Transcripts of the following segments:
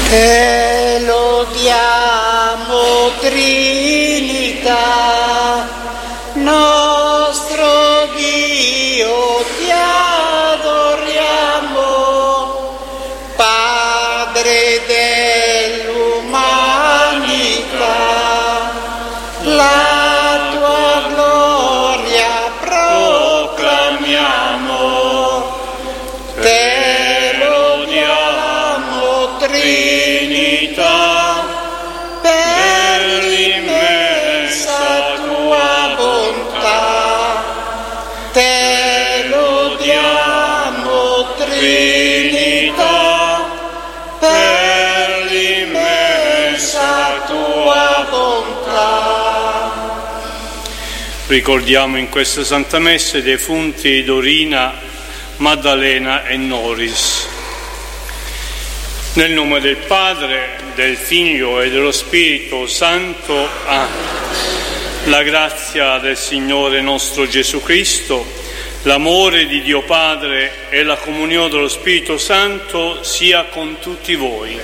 Te lodiamo, Trinità, nostro Dio, ti adoriamo, Padre dell'umanità, la tua gloria proclamiamo, te lodiamo, Trinità, per l'immensa tua bontà, te lodiamo, Trinità, per l'immensa tua bontà. Ricordiamo in questa Santa Messa i defunti Dorina, Maddalena e Noris. Nel nome del Padre, del Figlio e dello Spirito Santo. La grazia del Signore nostro Gesù Cristo, l'amore di Dio Padre e la comunione dello Spirito Santo sia con tutti voi.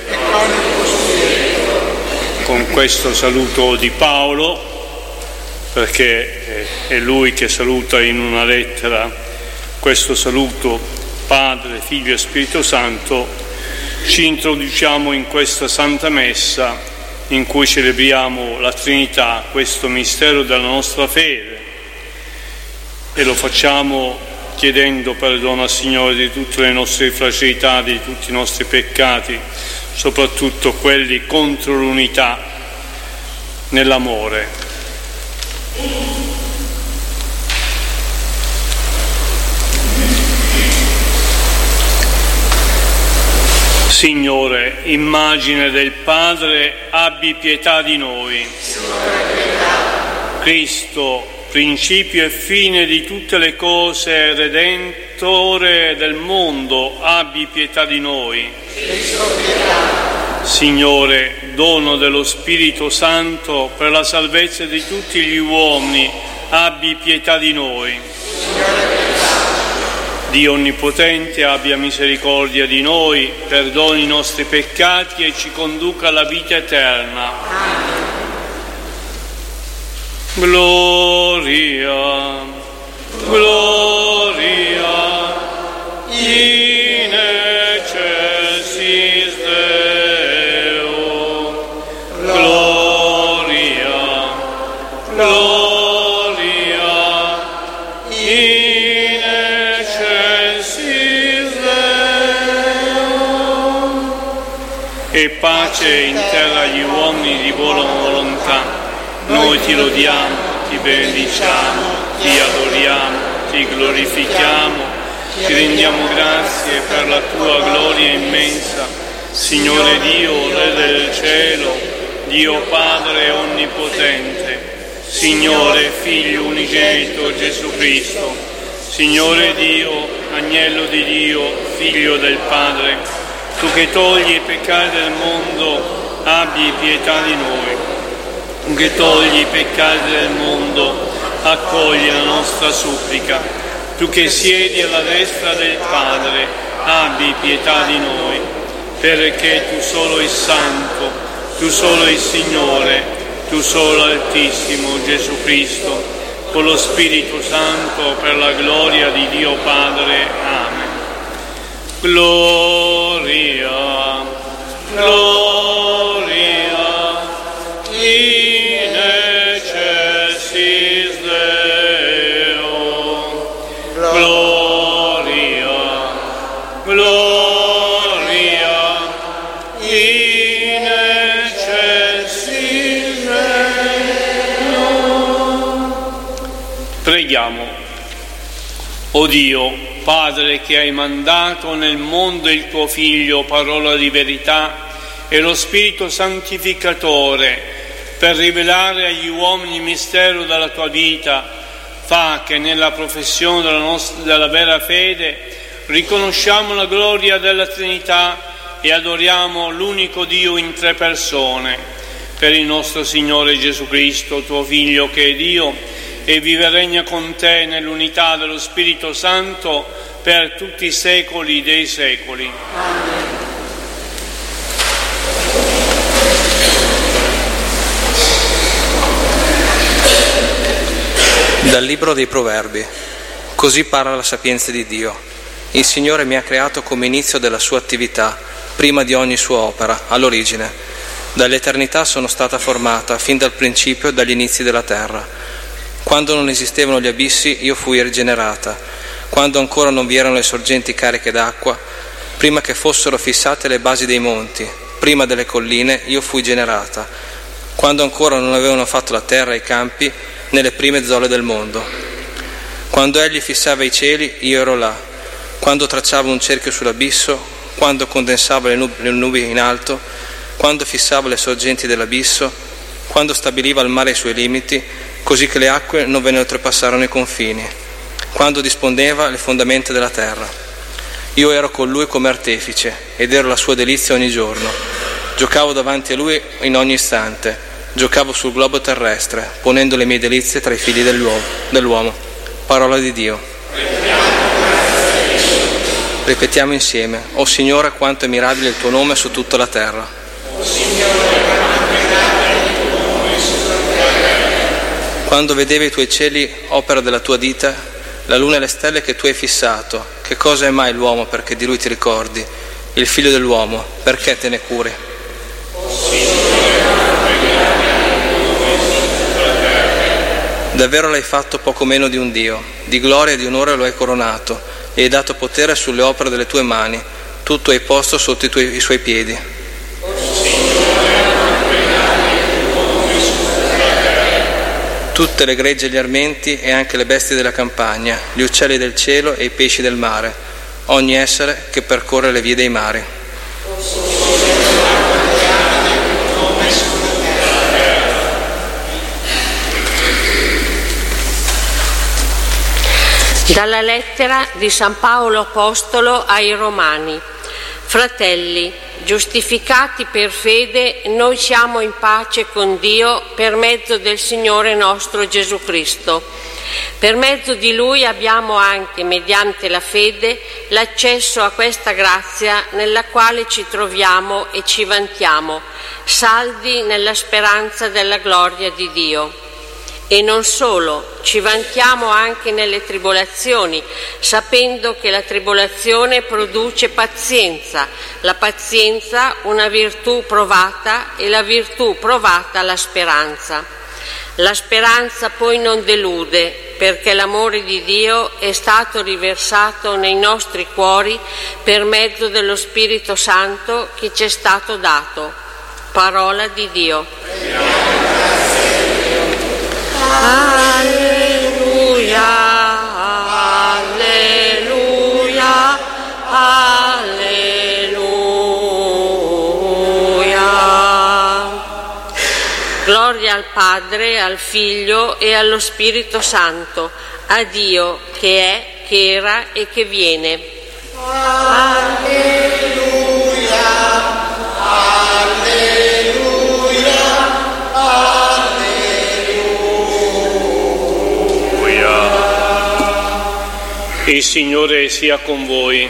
Con questo saluto di Paolo, perché è lui che saluta in una lettera, questo saluto Padre, Figlio e Spirito Santo, ci introduciamo in questa Santa Messa in cui celebriamo la Trinità, questo mistero della nostra fede, e lo facciamo chiedendo perdono al Signore di tutte le nostre fragilità, di tutti i nostri peccati, soprattutto quelli contro l'unità nell'amore. Signore, immagine del Padre, abbi pietà di noi. Cristo, principio e fine di tutte le cose, Redentore del mondo, abbi pietà di noi. Signore, dono dello Spirito Santo per la salvezza di tutti gli uomini, abbi pietà di noi. Dio Onnipotente, abbia misericordia di noi, perdoni i nostri peccati e ci conduca alla vita eterna. Gloria, gloria, in excelsis Deo. Gloria, gloria. E pace in terra agli uomini di buona volontà. Noi ti lodiamo, ti benediciamo, ti adoriamo, ti glorifichiamo, ti rendiamo grazie per la tua gloria immensa. Signore Dio, Re del cielo, Dio Padre onnipotente, Signore Figlio unigenito Gesù Cristo, Signore Dio, Agnello di Dio, Figlio del Padre, tu che togli i peccati del mondo, abbi pietà di noi. Tu che togli i peccati del mondo, accogli la nostra supplica. Tu che siedi alla destra del Padre, abbi pietà di noi. Perché tu solo il Santo, tu solo il Signore, tu solo l'Altissimo Gesù Cristo, con lo Spirito Santo, per la gloria di Dio Padre. Amen. Gloria, gloria, in excelsis Deo. Gloria, gloria, in excelsis Deo. Preghiamo. O Dio, Padre, che hai mandato nel mondo il tuo Figlio, parola di verità, e lo Spirito santificatore, per rivelare agli uomini il mistero della tua vita, fa che nella professione della vera fede riconosciamo la gloria della Trinità e adoriamo l'unico Dio in tre persone, per il nostro Signore Gesù Cristo, tuo Figlio, che è Dio, e vive e regna con te nell'unità dello Spirito Santo per tutti i secoli dei secoli. Amen. Dal libro dei Proverbi. Così parla la sapienza di Dio. Il Signore mi ha creato come inizio della sua attività, prima di ogni sua opera, all'origine. Dall'eternità sono stata formata, fin dal principio, dagli inizi della terra. Quando non esistevano gli abissi, io fui rigenerata. Quando ancora non vi erano le sorgenti cariche d'acqua, prima che fossero fissate le basi dei monti, prima delle colline, io fui generata. Quando ancora non avevano fatto la terra e i campi, nelle prime zolle del mondo. Quando egli fissava i cieli, io ero là. Quando tracciava un cerchio sull'abisso, quando condensava le nubi in alto, quando fissava le sorgenti dell'abisso, quando stabiliva il mare ai suoi limiti, così che le acque non ve ne oltrepassarono i confini, quando disponeva le fondamenta della terra. Io ero con lui come artefice ed ero la sua delizia ogni giorno. Giocavo davanti a lui in ogni istante. Giocavo sul globo terrestre, ponendo le mie delizie tra i figli dell'uomo. Parola di Dio. Ripetiamo insieme. O Signore, quanto è mirabile il tuo nome su tutta la terra. Quando vedevi i tuoi cieli, opera della tua dita, la luna e le stelle che tu hai fissato, che cosa è mai l'uomo perché di lui ti ricordi? Il figlio dell'uomo, perché te ne curi? Davvero l'hai fatto poco meno di un Dio, di gloria e di onore lo hai coronato e hai dato potere sulle opere delle tue mani, tutto hai posto sotto i suoi piedi. Tutte le greggi e gli armenti e anche le bestie della campagna, gli uccelli del cielo e i pesci del mare, ogni essere che percorre le vie dei mari. Dalla lettera di San Paolo Apostolo ai Romani. Fratelli, giustificati per fede, noi siamo in pace con Dio per mezzo del Signore nostro Gesù Cristo. Per mezzo di Lui abbiamo anche, mediante la fede, l'accesso a questa grazia nella quale ci troviamo e ci vantiamo, saldi nella speranza della gloria di Dio. E non solo, ci vantiamo anche nelle tribolazioni, sapendo che la tribolazione produce pazienza, la pazienza una virtù provata e la virtù provata la speranza. La speranza poi non delude, perché l'amore di Dio è stato riversato nei nostri cuori per mezzo dello Spirito Santo che ci è stato dato. Parola di Dio. Alleluia, alleluia, alleluia. Gloria al Padre, al Figlio e allo Spirito Santo, a Dio che è, che era e che viene. Alleluia, alleluia, alleluia. Il Signore sia con voi.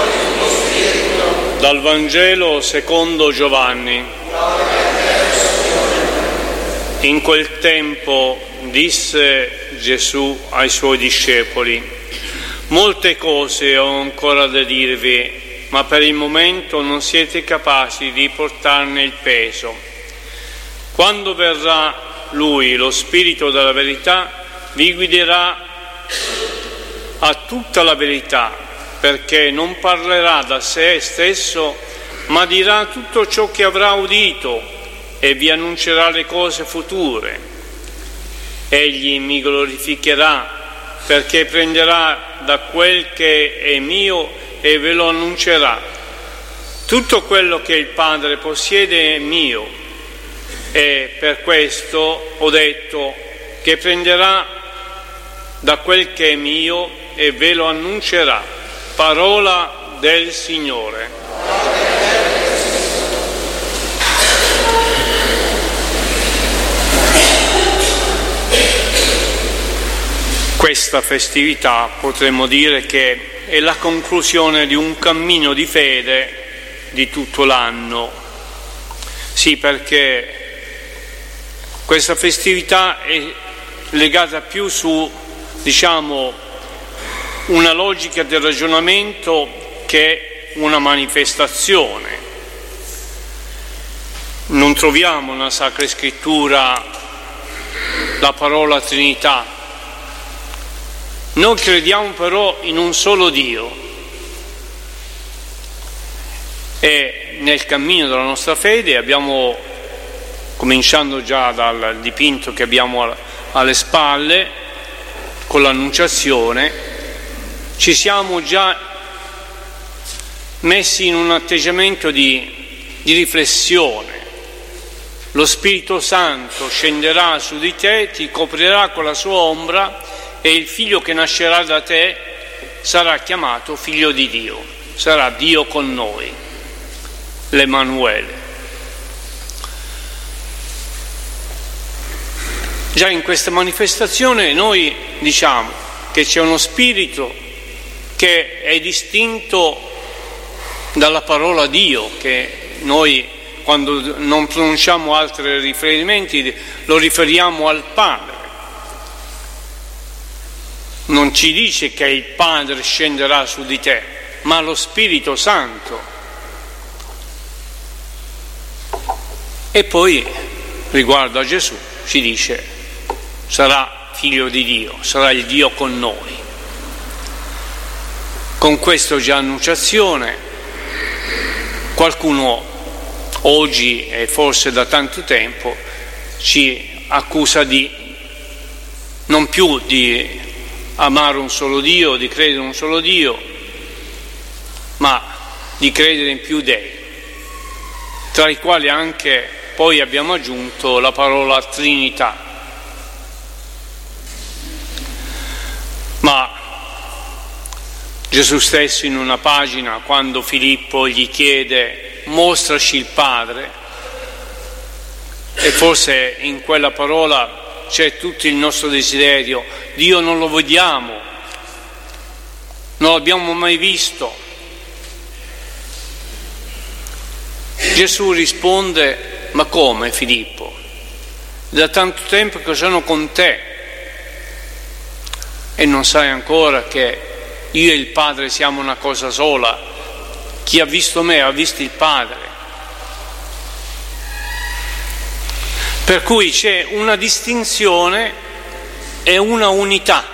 Dal Vangelo secondo Giovanni. In quel tempo disse Gesù ai suoi discepoli: molte cose ho ancora da dirvi, ma per il momento non siete capaci di portarne il peso. Quando verrà Lui, lo Spirito della verità, vi guiderà a tutta la verità, perché non parlerà da sé stesso, ma dirà tutto ciò che avrà udito e vi annuncerà le cose future. Egli mi glorificherà, perché prenderà da quel che è mio e ve lo annuncerà. Tutto quello che il Padre possiede è mio, e per questo ho detto che prenderà da quel che è mio e ve lo annuncerà. Parola del Signore. Questa festività potremmo dire che è la conclusione di un cammino di fede di tutto l'anno. Sì, perché questa festività è legata più una logica del ragionamento che è una manifestazione. Non troviamo nella Sacra Scrittura la parola Trinità. Noi crediamo però in un solo Dio e nel cammino della nostra fede abbiamo, cominciando già dal dipinto che abbiamo alle spalle, con l'Annunciazione, ci siamo già messi in un atteggiamento di riflessione. Lo Spirito Santo scenderà su di te, ti coprirà con la sua ombra e il figlio che nascerà da te sarà chiamato figlio di Dio, sarà Dio con noi, l'Emanuele. Già in questa manifestazione noi diciamo che c'è uno spirito che è distinto dalla parola Dio, che noi quando non pronunciamo altri riferimenti lo riferiamo al Padre. Non ci dice che il Padre scenderà su di te, ma lo Spirito Santo. E poi riguardo a Gesù ci dice: sarà figlio di Dio, sarà il Dio con noi. Con questo già Annunciazione, qualcuno oggi e forse da tanto tempo ci accusa di non più di amare un solo Dio, di credere in un solo Dio, ma di credere in più dei, tra i quali anche poi abbiamo aggiunto la parola Trinità. Ma Gesù stesso in una pagina, quando Filippo gli chiede mostraci il Padre, e forse in quella parola c'è tutto il nostro desiderio: Dio non lo vediamo, non l'abbiamo mai visto. Gesù risponde: ma come, Filippo? Da tanto tempo che sono con te e non sai ancora che io e il Padre siamo una cosa sola? Chi ha visto me ha visto il Padre. Per cui c'è una distinzione e una unità.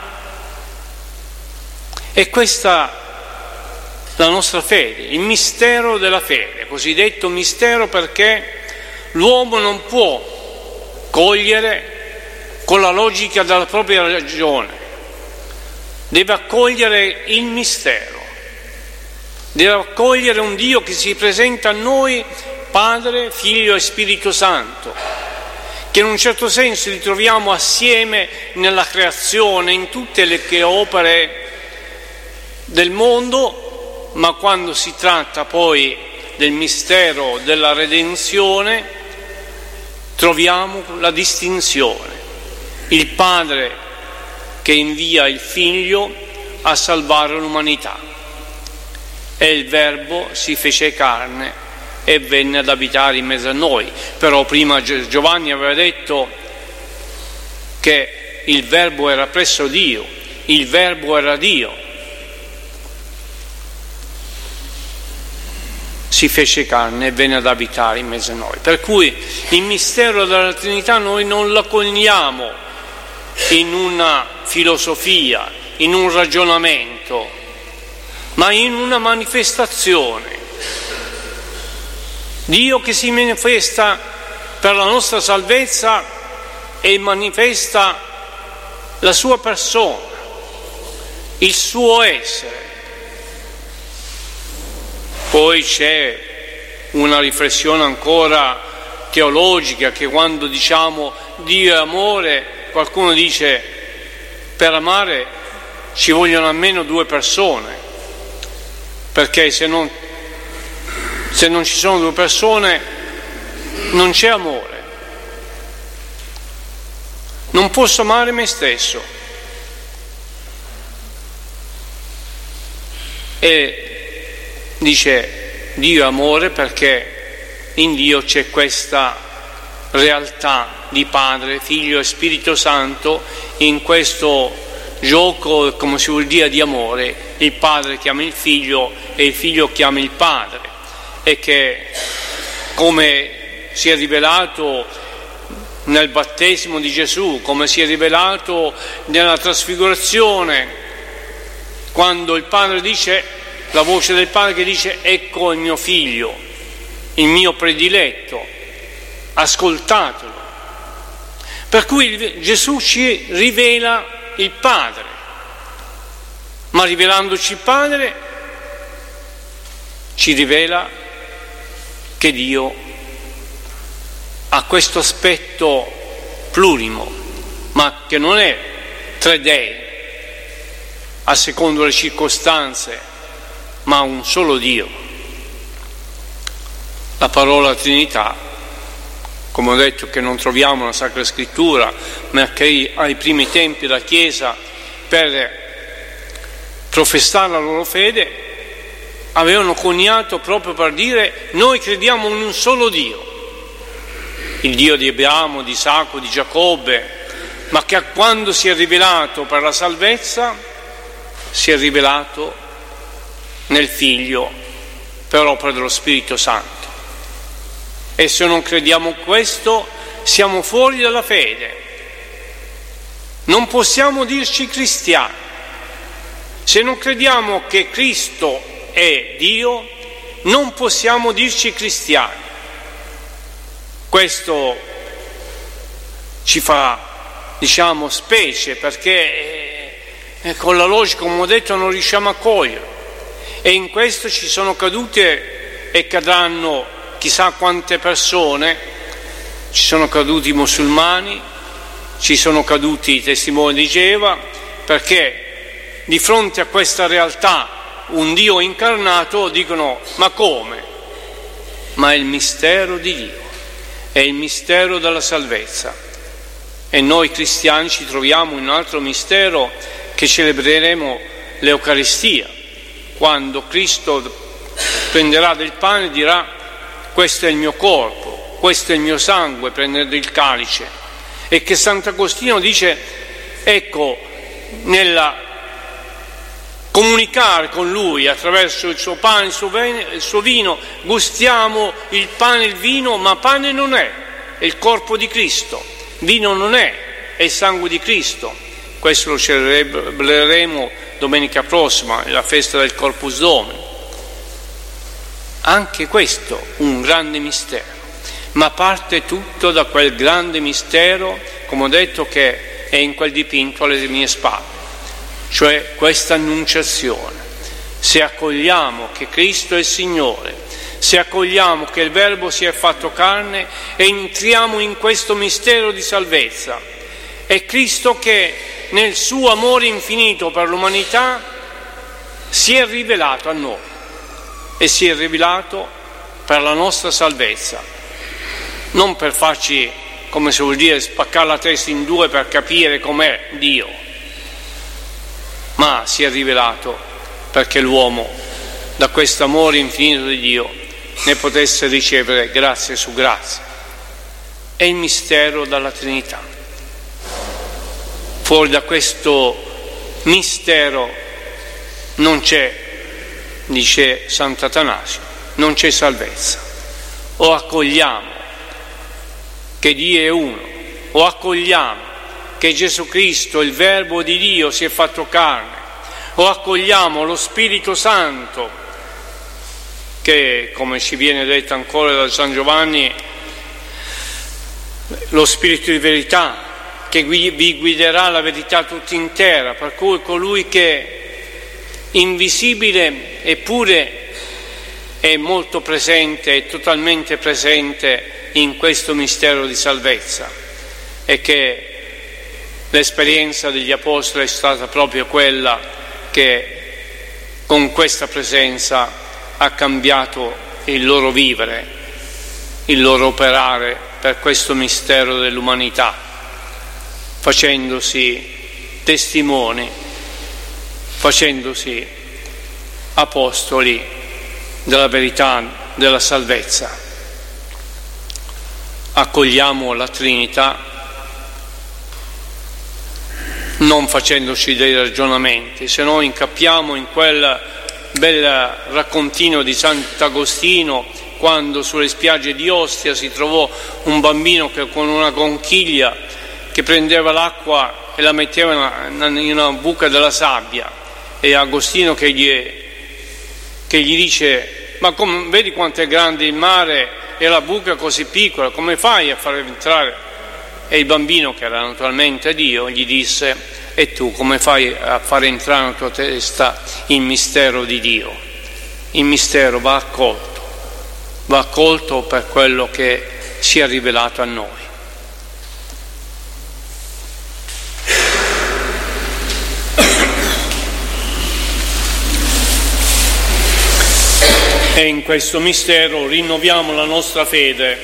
E questa la nostra fede, il mistero della fede, cosiddetto mistero, perché l'uomo non può cogliere con la logica della propria ragione, deve accogliere il mistero, deve accogliere un Dio che si presenta a noi Padre, Figlio e Spirito Santo, che in un certo senso li troviamo assieme nella creazione, in tutte le opere del mondo, ma quando si tratta poi del mistero della redenzione troviamo la distinzione: il Padre che invia il Figlio a salvare l'umanità, e il Verbo si fece carne e venne ad abitare in mezzo a noi. Però prima Giovanni aveva detto che il Verbo era presso Dio, il Verbo era Dio. Si fece carne e venne ad abitare in mezzo a noi. Per cui il mistero della Trinità noi non lo cogliamo in una filosofia, in un ragionamento, ma in una manifestazione. Dio che si manifesta per la nostra salvezza e manifesta la sua persona, il suo essere. Poi c'è una riflessione ancora teologica, che quando diciamo Dio è amore, qualcuno dice per amare ci vogliono almeno due persone, perché se non ci sono due persone non c'è amore. Non posso amare me stesso. E dice Dio è amore perché in Dio c'è questa realtà di Padre, Figlio e Spirito Santo in questo gioco, come si vuol dire, di amore. Il padre chiama il figlio e il figlio chiama il padre, e che, come si è rivelato nel battesimo di Gesù, come si è rivelato nella trasfigurazione, quando il padre dice, la voce del padre che dice: ecco il mio figlio, il mio prediletto, ascoltatelo. Per cui Gesù ci rivela il Padre, ma rivelandoci il Padre ci rivela che Dio ha questo aspetto plurimo, ma che non è tre dei a secondo le circostanze, ma un solo Dio. La parola Trinità, come ho detto, che non troviamo nella Sacra Scrittura, ma che ai primi tempi della Chiesa, per professare la loro fede, avevano coniato proprio per dire: noi crediamo in un solo Dio, il Dio di Abramo, di Isacco, di Giacobbe, ma che quando si è rivelato per la salvezza, si è rivelato nel Figlio per opera dello Spirito Santo. E se non crediamo in questo, siamo fuori dalla fede. Non possiamo dirci cristiani. Se non crediamo che Cristo è Dio, non possiamo dirci cristiani. Questo ci fa, specie, perché con la logica, come ho detto, non riusciamo a cogliere. E in questo ci sono cadute e cadranno chissà quante persone. Ci sono caduti i musulmani, ci sono caduti i testimoni di Geova, perché di fronte a questa realtà, un Dio incarnato, dicono: ma come? Ma è il mistero di Dio, è il mistero della salvezza. E noi cristiani ci troviamo in un altro mistero che celebreremo, l'Eucaristia, quando Cristo prenderà del pane e dirà: questo è il mio corpo, questo è il mio sangue, prendendo il calice. E che Sant'Agostino dice: ecco, nella comunicare con Lui attraverso il suo pane, il suo vino, gustiamo il pane e il vino, ma pane non è il corpo di Cristo, vino non è il sangue di Cristo. Questo lo celebreremo domenica prossima, la festa del Corpus Domini. Anche questo un grande mistero, ma parte tutto da quel grande mistero, come ho detto, che è in quel dipinto alle mie spalle, cioè questa annunciazione. Se accogliamo che Cristo è il Signore, se accogliamo che il Verbo si è fatto carne, entriamo in questo mistero di salvezza. È Cristo che nel suo amore infinito per l'umanità si è rivelato a noi e si è rivelato per la nostra salvezza, non per farci, come si vuol dire, spaccare la testa in due per capire com'è Dio, ma si è rivelato perché l'uomo, da questo amore infinito di Dio, ne potesse ricevere grazia su grazia. È il mistero della Trinità. Fuori da questo mistero non c'è, dice Sant'Atanasio, non c'è salvezza. O accogliamo che Dio è uno, o accogliamo che Gesù Cristo, il Verbo di Dio, si è fatto carne, o accogliamo lo Spirito Santo, che, come ci viene detto ancora da San Giovanni, lo Spirito di verità, che vi guiderà la verità tutta intera, per cui colui che invisibile eppure è molto presente, è totalmente presente in questo mistero di salvezza, e che l'esperienza degli Apostoli è stata proprio quella che con questa presenza ha cambiato il loro vivere, il loro operare per questo mistero dell'umanità, facendosi testimoni, facendosi apostoli della verità, della salvezza. Accogliamo la Trinità non facendoci dei ragionamenti, se no incappiamo in quel bel raccontino di Sant'Agostino, quando sulle spiagge di Ostia si trovò un bambino che con una conchiglia che prendeva l'acqua e la metteva in una buca della sabbia, e Agostino che gli dice: ma vedi quanto è grande il mare e la buca così piccola, come fai a far entrare? E il bambino, che era naturalmente Dio, gli disse: e tu come fai a far entrare nella tua testa il mistero di Dio? Il mistero va accolto per quello che si è rivelato a noi. E in questo mistero rinnoviamo la nostra fede.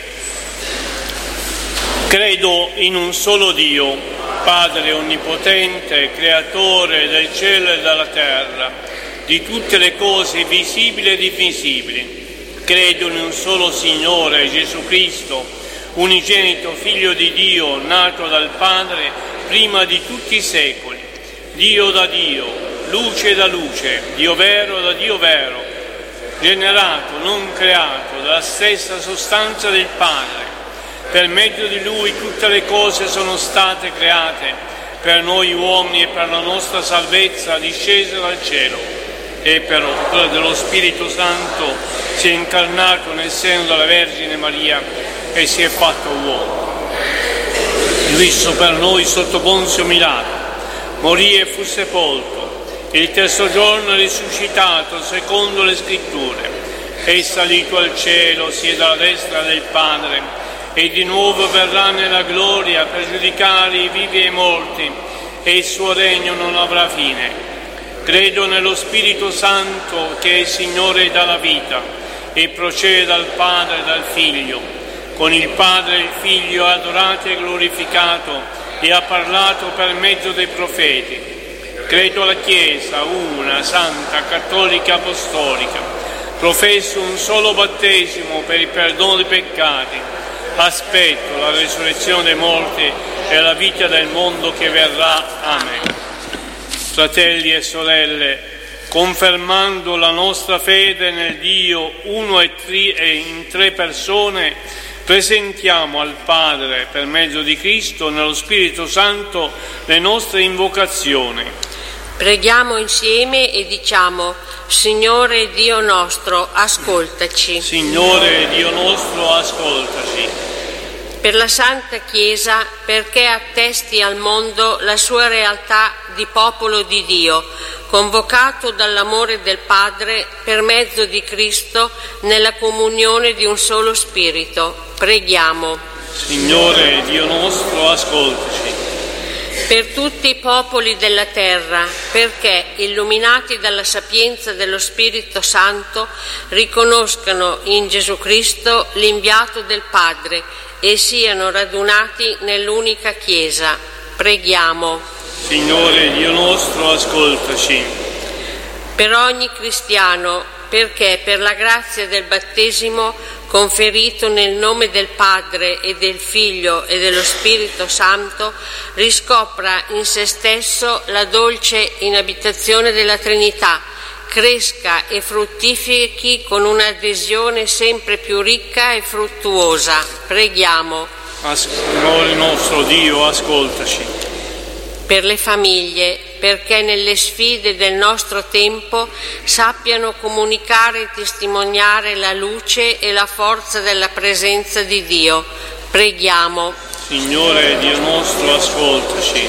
Credo in un solo Dio, Padre onnipotente, creatore del cielo e della terra, di tutte le cose visibili ed invisibili. Credo in un solo Signore, Gesù Cristo, unigenito Figlio di Dio, nato dal Padre prima di tutti i secoli, Dio da Dio, luce da luce, Dio vero da Dio vero, generato, non creato, dalla stessa sostanza del Padre. Per mezzo di Lui tutte le cose sono state create, per noi uomini e per la nostra salvezza discese dal cielo, e per opera dello Spirito Santo si è incarnato nel seno della Vergine Maria e si è fatto uomo. Visto per noi sotto Ponzio Pilato, morì e fu sepolto. Il terzo giorno è risuscitato secondo le Scritture, è salito al cielo, siede alla destra del Padre, e di nuovo verrà nella gloria per giudicare i vivi e i morti, e il suo regno non avrà fine. Credo nello Spirito Santo, che è il Signore dalla vita, e procede dal Padre e dal Figlio. Con il Padre e il Figlio è adorato e glorificato, e ha parlato per mezzo dei profeti. Credo alla Chiesa, una, santa, cattolica, apostolica. Professo un solo battesimo per il perdono dei peccati. Aspetto la resurrezione dei morti e la vita del mondo che verrà. Amen. Fratelli e sorelle, confermando la nostra fede nel Dio uno e in tre persone, presentiamo al Padre, per mezzo di Cristo, nello Spirito Santo, le nostre invocazioni. Preghiamo insieme e diciamo: Signore Dio nostro, ascoltaci. Signore Dio nostro, ascoltaci. Per la Santa Chiesa, perché attesti al mondo la sua realtà di popolo di Dio, convocato dall'amore del Padre per mezzo di Cristo nella comunione di un solo Spirito. Preghiamo. Signore Dio nostro, ascoltaci. Per tutti i popoli della terra, perché, illuminati dalla sapienza dello Spirito Santo, riconoscano in Gesù Cristo l'inviato del Padre e siano radunati nell'unica Chiesa. Preghiamo. Signore Dio nostro, ascoltaci. Per ogni cristiano, perché per la grazia del battesimo conferito nel nome del Padre e del Figlio e dello Spirito Santo, riscopra in se stesso la dolce inabitazione della Trinità, cresca e fruttifichi con un'adesione sempre più ricca e fruttuosa. Preghiamo. Signore nostro Dio, ascoltaci. Per le famiglie, perché nelle sfide del nostro tempo sappiano comunicare e testimoniare la luce e la forza della presenza di Dio. Preghiamo. Signore Dio nostro, ascoltaci.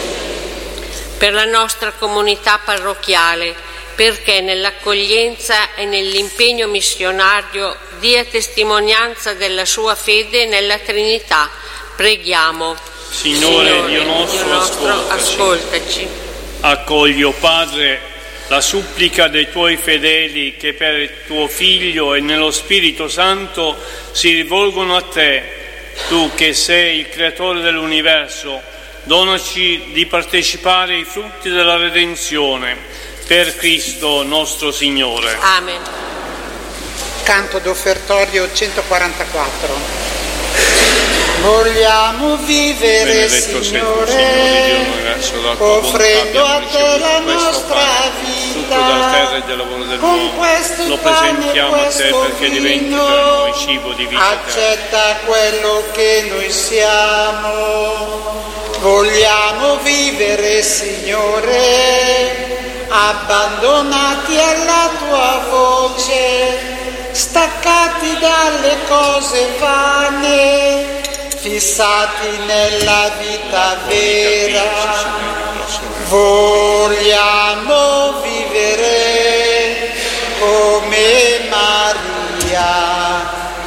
Per la nostra comunità parrocchiale, perché nell'accoglienza e nell'impegno missionario dia testimonianza della sua fede nella Trinità. Preghiamo. Signore Dio nostro, ascoltaci. Accogli, o Padre, la supplica dei Tuoi fedeli che per Tuo Figlio e nello Spirito Santo si rivolgono a Te. Tu che sei il Creatore dell'universo, donaci di partecipare ai frutti della redenzione. Per Cristo nostro Signore. Amen. Canto d'offertorio 144. Vogliamo vivere, Benedetto sei tu, Signore Dio, verso la la tua bontà offrendo a abbiamo te la ricevuto questo nostra pane, frutto della terra e del lavoro del con uomo. questo Lo pane e presentiamo a te questo perché diventi vino. per noi cibo di vita eterna. Accetta quello che noi siamo. Vogliamo vivere, Signore, abbandonati alla tua voce, staccati dalle cose vane, fissati nella vita vera. Vogliamo vivere come Maria,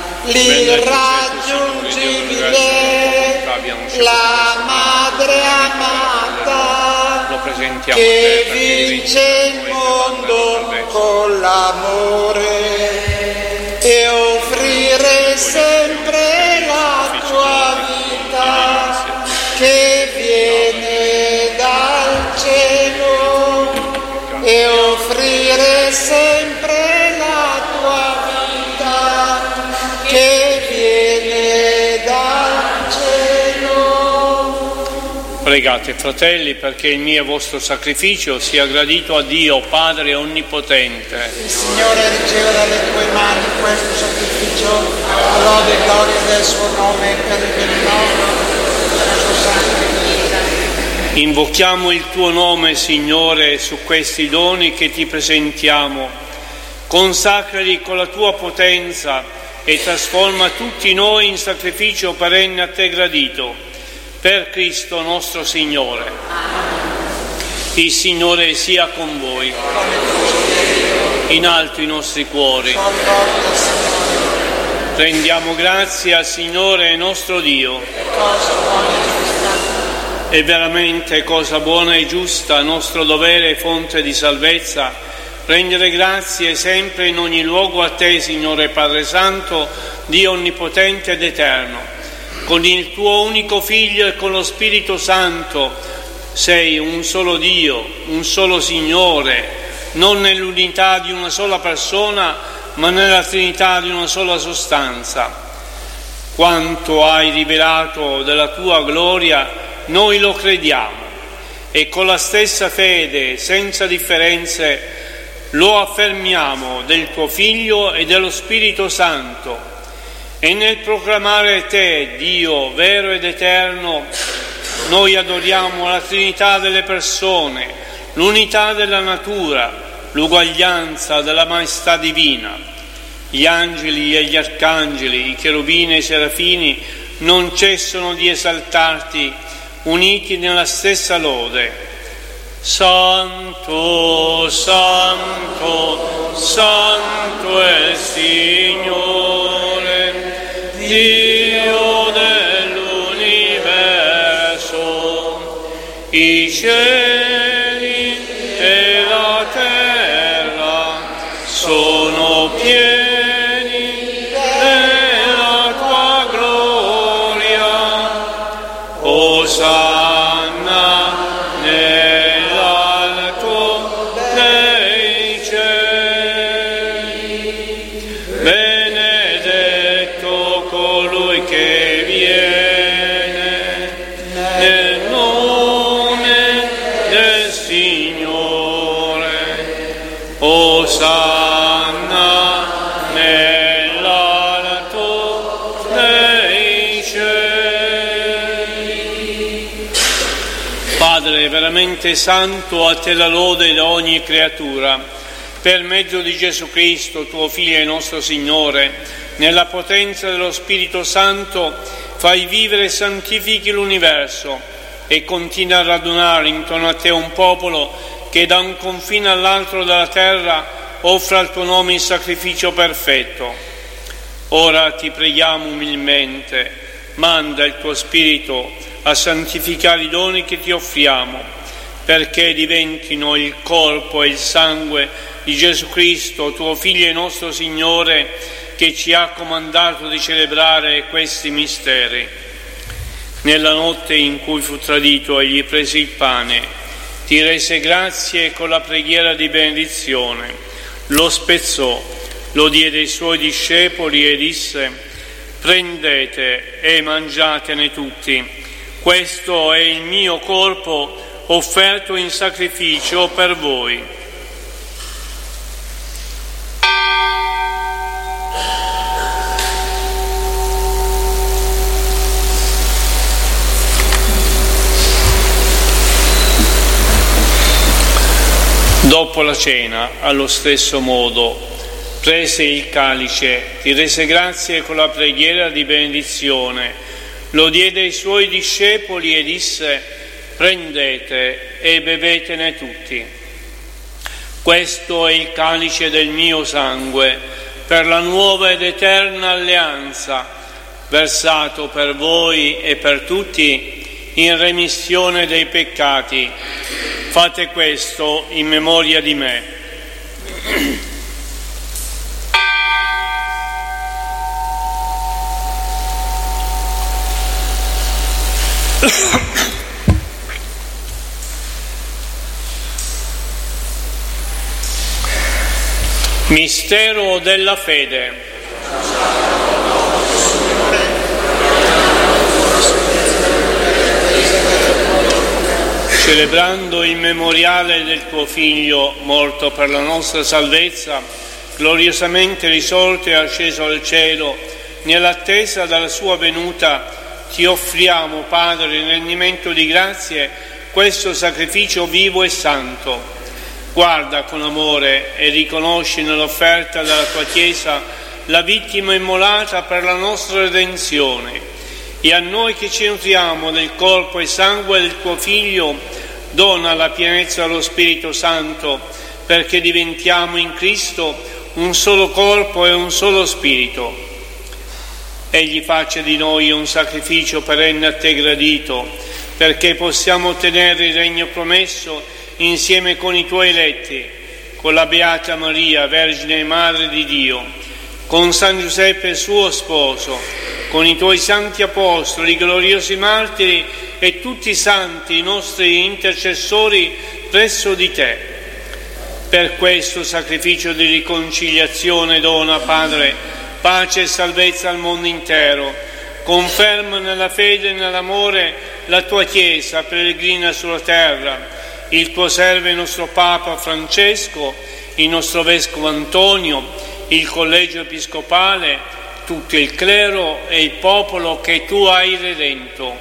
l'irraggiungibile, la madre amata, che vince il mondo con l'amore, e offrire sempre la tua vita che viene dal cielo, e offrire sempre la tua vita che viene dal cielo. Pregate, fratelli, perché il mio e vostro sacrificio sia gradito a Dio, Padre Onnipotente. Il Signore riceva dalle tue mani questo sacrificio, a lode e gloria del suo nome, per il bene nostro, per il suo santo. Invochiamo il tuo nome, Signore, su questi doni che ti presentiamo. Consacrali con la tua potenza e trasforma tutti noi in sacrificio perenne a te gradito. Per Cristo nostro Signore. Il Signore sia con voi. In alto i nostri cuori. Rendiamo grazie al Signore nostro Dio. È veramente cosa buona e giusta, nostro dovere e fonte di salvezza, rendere grazie sempre in ogni luogo a te, Signore Padre Santo, Dio Onnipotente ed Eterno. Con il tuo unico Figlio e con lo Spirito Santo sei un solo Dio, un solo Signore, non nell'unità di una sola persona, ma nella Trinità di una sola sostanza. Quanto hai rivelato della tua gloria, noi lo crediamo e con la stessa fede, senza differenze, lo affermiamo del tuo Figlio e dello Spirito Santo. E nel proclamare te, Dio vero ed eterno, noi adoriamo la Trinità delle persone, l'unità della natura, l'uguaglianza della maestà divina. Gli angeli e gli arcangeli, i cherubini e i serafini non cessano di esaltarti, uniti nella stessa lode. Santo, Santo, Santo è il Signore, Dio dell'universo. I cieli e la terra sono pieni della tua gloria. Osanna nell'alto dei cieli. Benedetto colui che viene nel nome del Signore. Osanna nell'alto dei cieli. Padre veramente santo, a te la lode da ogni creatura, per mezzo di Gesù Cristo, tuo Figlio e nostro Signore, nella potenza dello Spirito Santo, fai vivere e santifichi l'universo e continua a radunare intorno a te un popolo che da un confine all'altro della terra offra al tuo nome il sacrificio perfetto. Ora ti preghiamo umilmente, manda il tuo Spirito a santificare i doni che ti offriamo, perché diventino il corpo e il sangue di Gesù Cristo, tuo Figlio e nostro Signore, che ci ha comandato di celebrare questi misteri. Nella notte in cui fu tradito, egli prese il pane, ti rese grazie con la preghiera di benedizione, lo spezzò, lo diede ai suoi discepoli e disse: prendete e mangiatene tutti, questo è il mio corpo offerto in sacrificio per voi. Dopo la cena, allo stesso modo, prese il calice, ti rese grazie con la preghiera di benedizione, lo diede ai suoi discepoli e disse: prendete e bevetene tutti. Questo è il calice del mio sangue, per la nuova ed eterna alleanza, versato per voi e per tutti in remissione dei peccati. Fate questo in memoria di me. Mistero della fede. Celebrando il memoriale del tuo Figlio, morto per la nostra salvezza, gloriosamente risorto e asceso al cielo, nell'attesa della sua venuta, ti offriamo, Padre, in rendimento di grazie, questo sacrificio vivo e santo. Guarda con amore e riconosci nell'offerta della tua Chiesa la vittima immolata per la nostra redenzione. E a noi che ci nutriamo del corpo e sangue del tuo Figlio, dona la pienezza dello Spirito Santo, perché diventiamo in Cristo un solo corpo e un solo Spirito. Egli faccia di noi un sacrificio perenne a te gradito, perché possiamo ottenere il regno promesso insieme con i tuoi eletti, con la Beata Maria, Vergine e Madre di Dio, con San Giuseppe suo sposo, con i tuoi santi apostoli, i gloriosi martiri e tutti i santi, i nostri intercessori presso di te. Per questo sacrificio di riconciliazione dona, Padre, pace e salvezza al mondo intero. Conferma nella fede e nell'amore la tua Chiesa peregrina sulla terra, il tuo servo e nostro Papa Francesco, il nostro Vescovo Antonio, il Collegio Episcopale, tutto il clero e il popolo che tu hai redento.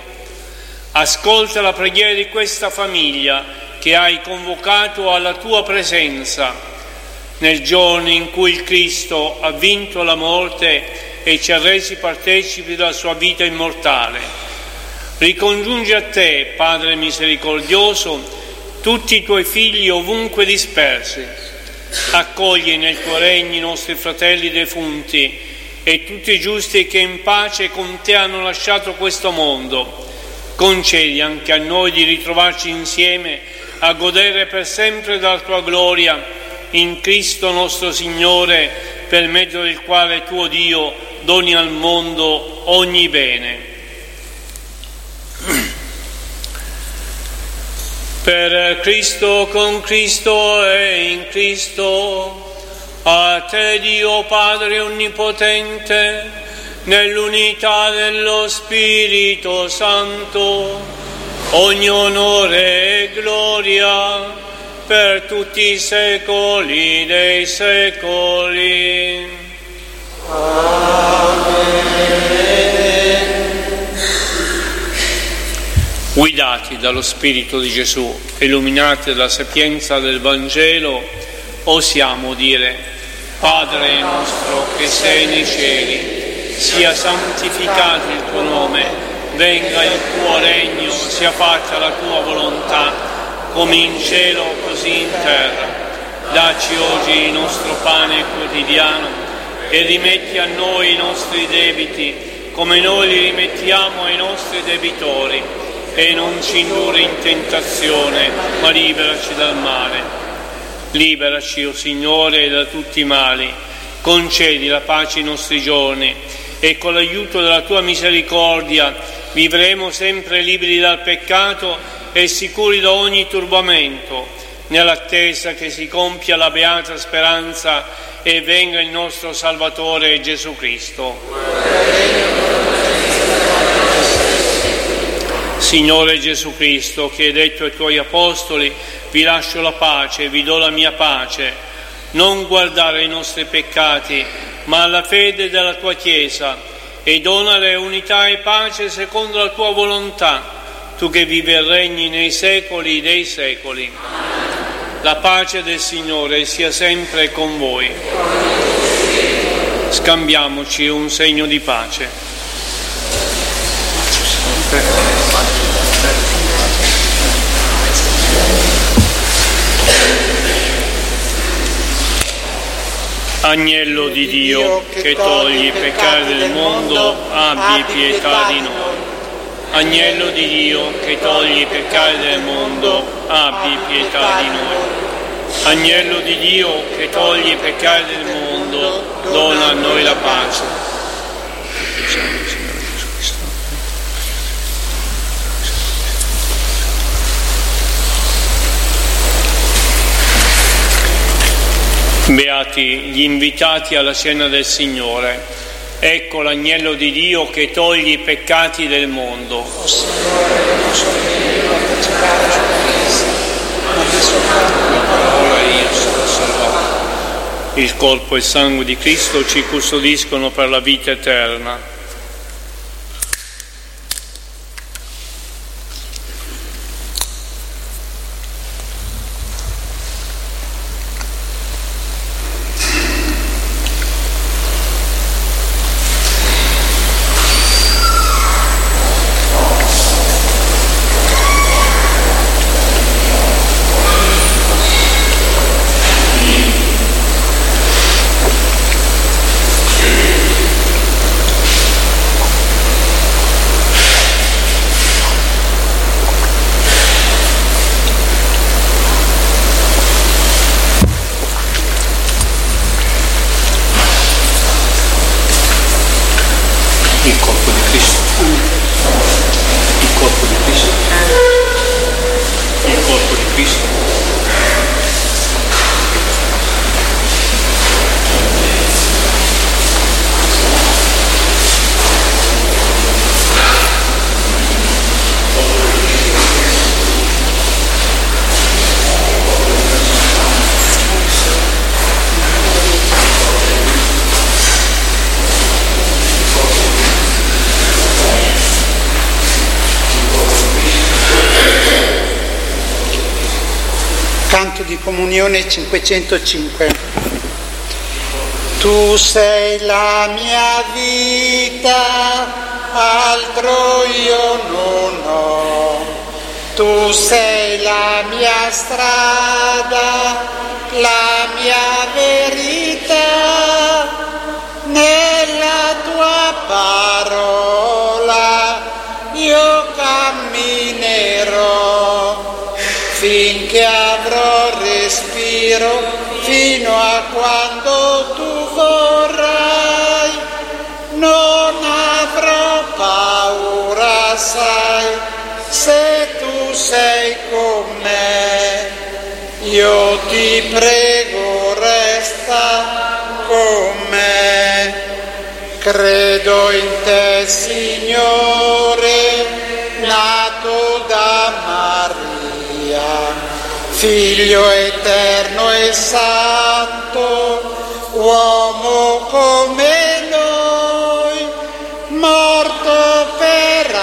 Ascolta la preghiera di questa famiglia che hai convocato alla tua presenza nel giorno in cui il Cristo ha vinto la morte e ci ha resi partecipi della sua vita immortale. Ricongiungi a te, Padre misericordioso, tutti i tuoi figli ovunque dispersi. Accogli nel tuo regno i nostri fratelli defunti e tutti i giusti che in pace con te hanno lasciato questo mondo. Concedi anche a noi di ritrovarci insieme a godere per sempre della tua gloria in Cristo nostro Signore, per mezzo del quale tuo Dio doni al mondo ogni bene. Per Cristo, con Cristo e in Cristo, a te Dio Padre Onnipotente, nell'unità dello Spirito Santo, ogni onore e gloria per tutti i secoli dei secoli. Amen. Guidati dallo Spirito di Gesù, illuminati dalla sapienza del Vangelo, osiamo dire: Padre nostro che sei nei cieli, sia santificato il tuo nome, venga il tuo regno, sia fatta la tua volontà, come in cielo così in terra. Dacci oggi il nostro pane quotidiano e rimetti a noi i nostri debiti, come noi li rimettiamo ai nostri debitori, e non ci indurre in tentazione, ma liberaci dal male. Liberaci, o Signore, da tutti i mali, concedi la pace ai nostri giorni e con l'aiuto della tua misericordia vivremo sempre liberi dal peccato e sicuri da ogni turbamento, nell'attesa che si compia la beata speranza e venga il nostro Salvatore Gesù Cristo. Signore Gesù Cristo, che hai detto ai tuoi apostoli: vi lascio la pace, vi do la mia pace, non guardare ai nostri peccati, ma alla fede della tua Chiesa, e donale unità e pace secondo la tua volontà, tu che vivi e regni nei secoli dei secoli. La pace del Signore sia sempre con voi. Scambiamoci un segno di pace. Agnello di Dio, che togli i peccati del mondo, abbi pietà di noi. Agnello di Dio, che togli i peccati del mondo, abbi pietà di noi. Agnello di Dio, che togli i peccati del mondo, dona a noi la pace. Beati gli invitati alla cena del Signore. Ecco l'agnello di Dio che toglie i peccati del mondo. O Signore, non so che io partecipare alla Chiesa, ma di soltanto la parola io sarò salvato. Il corpo e il sangue di Cristo ci custodiscono per la vita eterna. Canto di comunione 505. Tu sei la mia vita, altro io non ho. Tu sei la mia strada, la mia verità. Nella tua parola io camminerò finché avrò respiro, fino a quando tu vorrai. Non avrò paura, sai, se tu sei con me. Io ti prego, resta con me. Credo in te, Signore, nato da Maria, Figlio eterno e santo, uomo come noi, morto per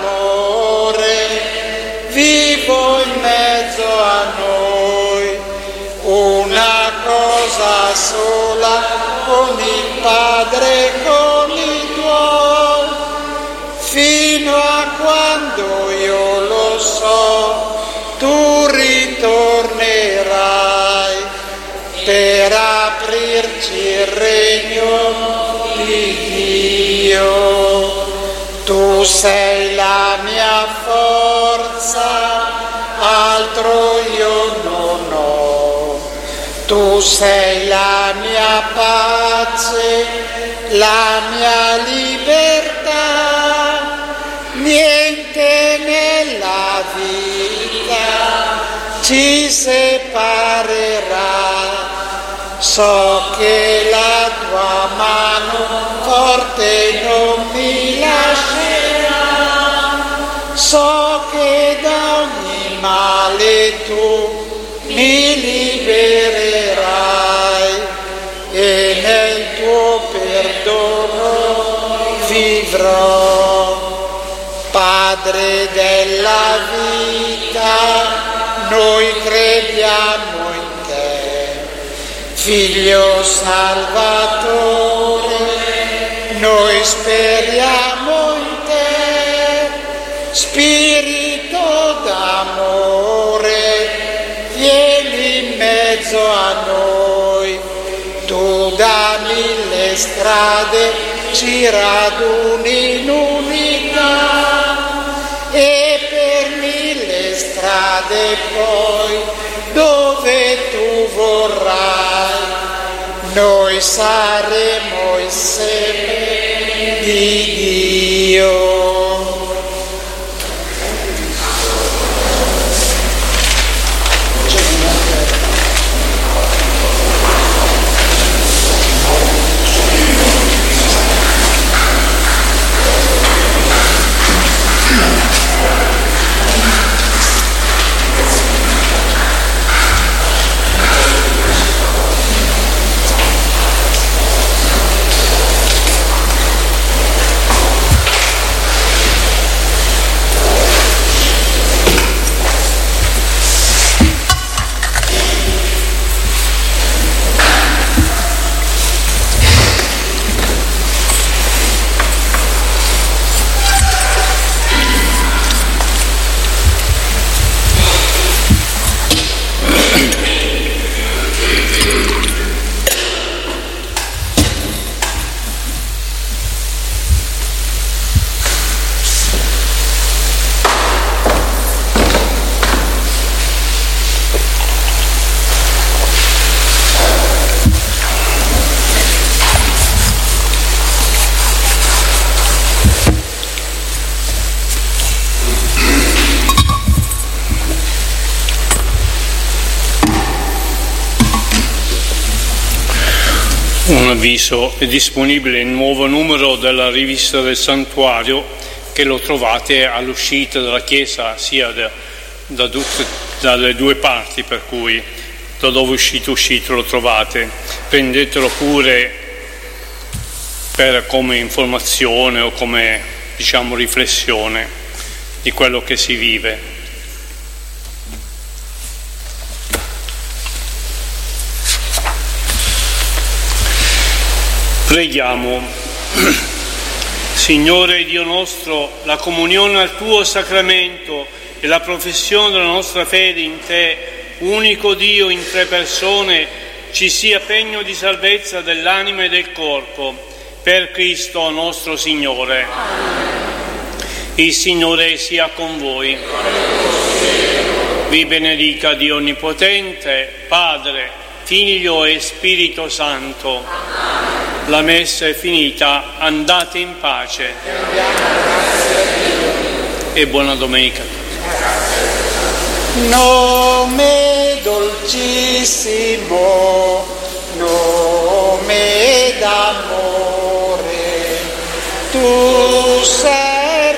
amore, vivo in mezzo a noi. Una cosa sola con il Padre e con i tuoi, fino a quando io lo so, tu ritornerai per aprirci il regno di Dio. Tu sei la mia forza, altro io non ho. Tu sei la mia pace, la mia libertà. Niente nella vita ci separerà. So che la tua mano forte non mi lascerà. So anche tu mi libererai e nel tuo perdono vivrò. Padre della vita, noi crediamo in te. Figlio Salvatore, noi speriamo in te. Spirito d'amore, vieni in mezzo a noi. Tu da mille strade ci raduni in unità e per mille strade poi dove tu vorrai noi saremo il seme di Dio. Un avviso: è disponibile il nuovo numero della rivista del Santuario, che lo trovate all'uscita della chiesa sia dalle due parti, per cui da dove uscito lo trovate. Prendetelo pure come informazione o come riflessione di quello che si vive. Preghiamo. Signore Dio nostro, la comunione al tuo sacramento e la professione della nostra fede in te, unico Dio in tre persone, ci sia pegno di salvezza dell'anima e del corpo, per Cristo nostro Signore. Il Signore sia con voi. Vi benedica Dio Onnipotente, Padre, Figlio e Spirito Santo. La messa è finita, andate in pace e buona domenica. Nome dolcissimo, nome d'amore, tu sei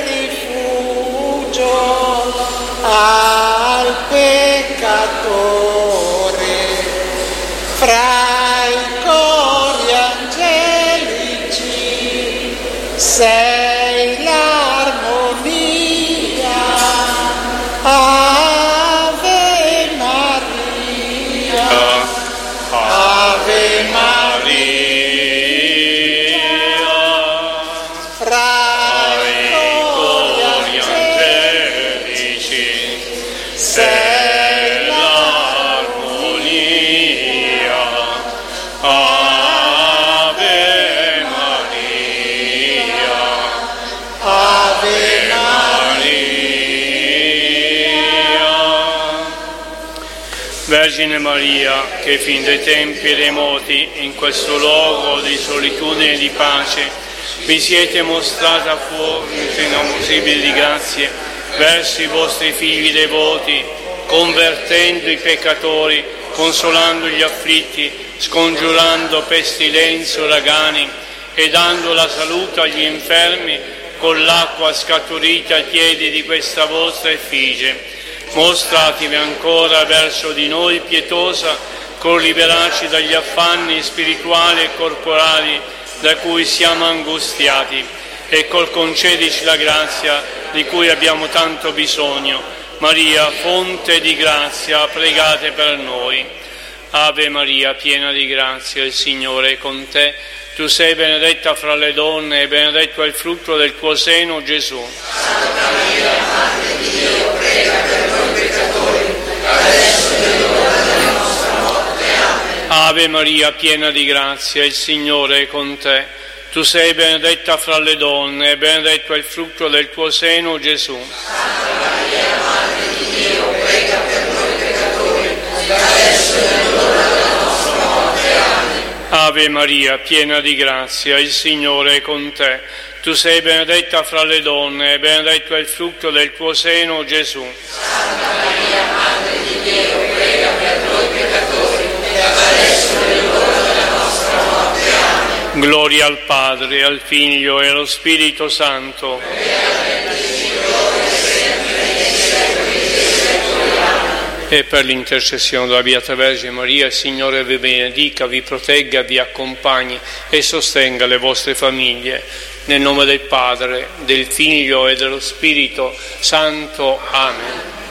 rifugio al peccatore, fra i cori angelici sei l'armonia. Ave Maria, Ave Maria, fra i cori angelici sei l'armonia. Ave Maria, Ave Vergine Maria, che fin dai tempi remoti, in questo luogo di solitudine e di pace, vi siete mostrata fonte inausibile di grazie verso i vostri figli devoti, convertendo i peccatori, consolando gli afflitti, scongiurando pestilenze e uragani e dando la salute agli infermi con l'acqua scaturita ai piedi di questa vostra effigie. mostratemi ancora verso di noi pietosa, col liberarci dagli affanni spirituali e corporali da cui siamo angustiati, e col concedici la grazia di cui abbiamo tanto bisogno. Maria, fonte di grazia, pregate per noi. Ave Maria, piena di grazia, il Signore è con te. Tu sei benedetta fra le donne e benedetto è il frutto del tuo seno, Gesù. Santa Maria, Madre di Dio, prega per noi peccatori, adesso è l'ora della nostra morte. Amen. Ave Maria, piena di grazia, il Signore è con te. Tu sei benedetta fra le donne e benedetto è il frutto del tuo seno, Gesù. Santa Maria, Madre di Dio, prega per noi peccatori, adesso è l'ora della nostra morte. Amen. Ave Maria, piena di grazia, il Signore è con te. Tu sei benedetta fra le donne e benedetto è il frutto del tuo seno, Gesù. Santa Maria, Madre di Dio, prega per noi peccatori, adesso è l'ora della nostra morte. Amen. Gloria al Padre, al Figlio e allo Spirito Santo. E per l'intercessione della Beata Vergine Maria, il Signore vi benedica, vi protegga, vi accompagni e sostenga le vostre famiglie. Nel nome del Padre, del Figlio e dello Spirito Santo. Amen.